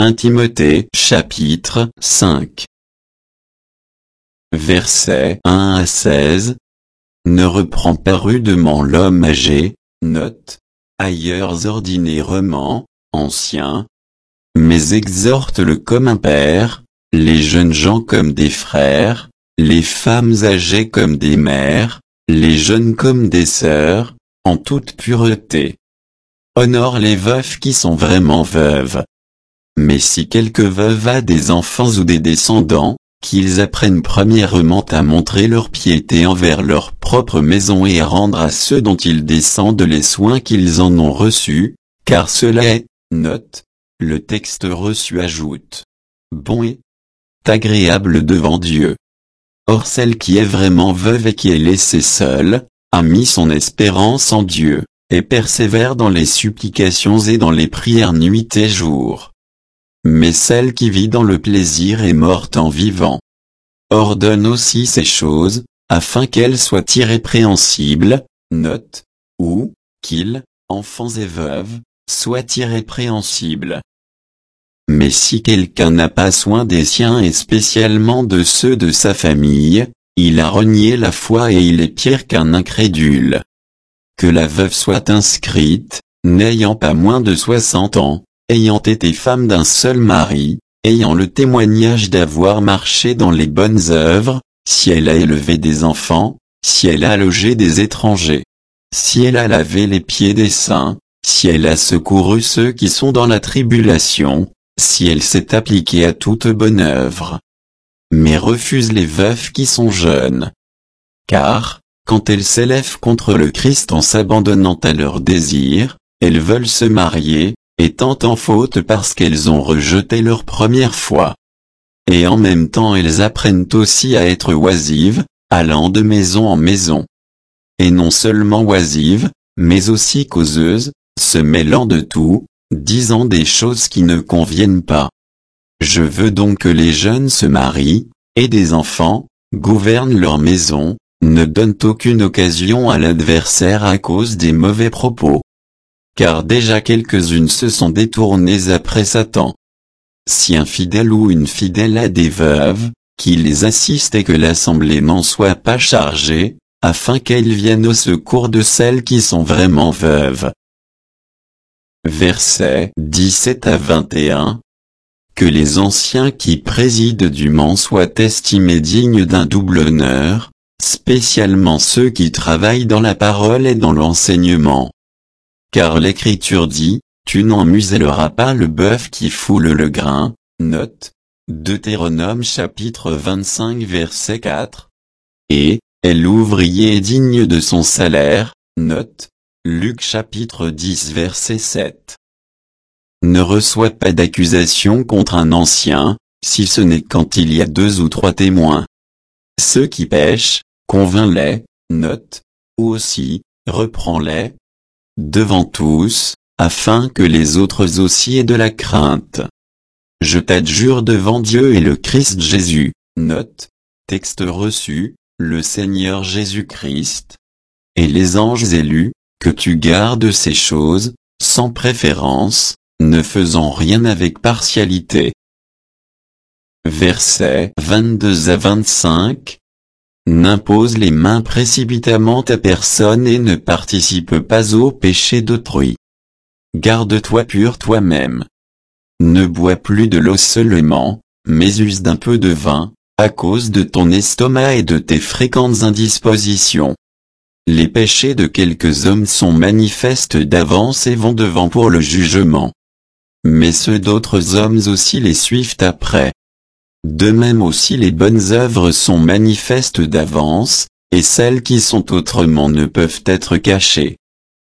1 Timothée chapitre 5 Versets 1 à 16. Ne reprends pas rudement l'homme âgé, note, ailleurs ordinairement, ancien, mais exhorte-le comme un père, les jeunes gens comme des frères, les femmes âgées comme des mères, les jeunes comme des sœurs, en toute pureté. Honore les veuves qui sont vraiment veuves. Mais si quelque veuve a des enfants ou des descendants, qu'ils apprennent premièrement à montrer leur piété envers leur propre maison et à rendre à ceux dont ils descendent les soins qu'ils en ont reçus, car cela est, note, le texte reçu ajoute, bon et agréable devant Dieu. Or celle qui est vraiment veuve et qui est laissée seule, a mis son espérance en Dieu, et persévère dans les supplications et dans les prières nuit et jour. Mais celle qui vit dans le plaisir est morte en vivant. Ordonne aussi ces choses, afin qu'elles soient irrépréhensibles, note, ou, qu'ils, enfants et veuves, soient irrépréhensibles. Mais si quelqu'un n'a pas soin des siens et spécialement de ceux de sa famille, il a renié la foi et il est pire qu'un incrédule. Que la veuve soit inscrite, n'ayant pas moins de 60 ans, ayant été femme d'un seul mari, ayant le témoignage d'avoir marché dans les bonnes œuvres, si elle a élevé des enfants, si elle a logé des étrangers, si elle a lavé les pieds des saints, si elle a secouru ceux qui sont dans la tribulation, si elle s'est appliquée à toute bonne œuvre. Mais refuse les veuves qui sont jeunes. Car, quand elles s'élèvent contre le Christ en s'abandonnant à leurs désirs, elles veulent se marier, étant en faute parce qu'elles ont rejeté leur première foi. Et en même temps elles apprennent aussi à être oisives, allant de maison en maison. Et non seulement oisives, mais aussi causeuses, se mêlant de tout, disant des choses qui ne conviennent pas. Je veux donc que les jeunes se marient, aient des enfants, gouvernent leur maison, ne donnent aucune occasion à l'adversaire à cause des mauvais propos. Car déjà quelques-unes se sont détournées après Satan. Si un fidèle ou une fidèle a des veuves, qu'il les assiste et que l'assemblée n'en soit pas chargée, afin qu'elles viennent au secours de celles qui sont vraiment veuves. Versets 17 à 21. Que les anciens qui président dûment soient estimés dignes d'un double honneur, spécialement ceux qui travaillent dans la parole et dans l'enseignement. Car l'Écriture dit, tu n'en muselleras pas le bœuf qui foule le grain, note, Deutéronome chapitre 25 verset 4. Et, l'ouvrier est digne de son salaire, note, Luc chapitre 10 verset 7. Ne reçois pas d'accusation contre un ancien, si ce n'est quand il y a 2 ou 3 témoins. Ceux qui pêchent, convainc-les, note, ou aussi, reprends-les, devant tous, afin que les autres aussi aient de la crainte. Je t'adjure devant Dieu et le Christ Jésus, note, texte reçu, le Seigneur Jésus-Christ, et les anges élus, que tu gardes ces choses, sans préférence, ne faisant rien avec partialité. Versets 22 à 25. N'impose les mains précipitamment à personne et ne participe pas au péché d'autrui. Garde-toi pur toi-même. Ne bois plus de l'eau seulement, mais use d'un peu de vin, à cause de ton estomac et de tes fréquentes indispositions. Les péchés de quelques hommes sont manifestes d'avance et vont devant pour le jugement. Mais ceux d'autres hommes aussi les suivent après. De même aussi les bonnes œuvres sont manifestes d'avance, et celles qui sont autrement ne peuvent être cachées.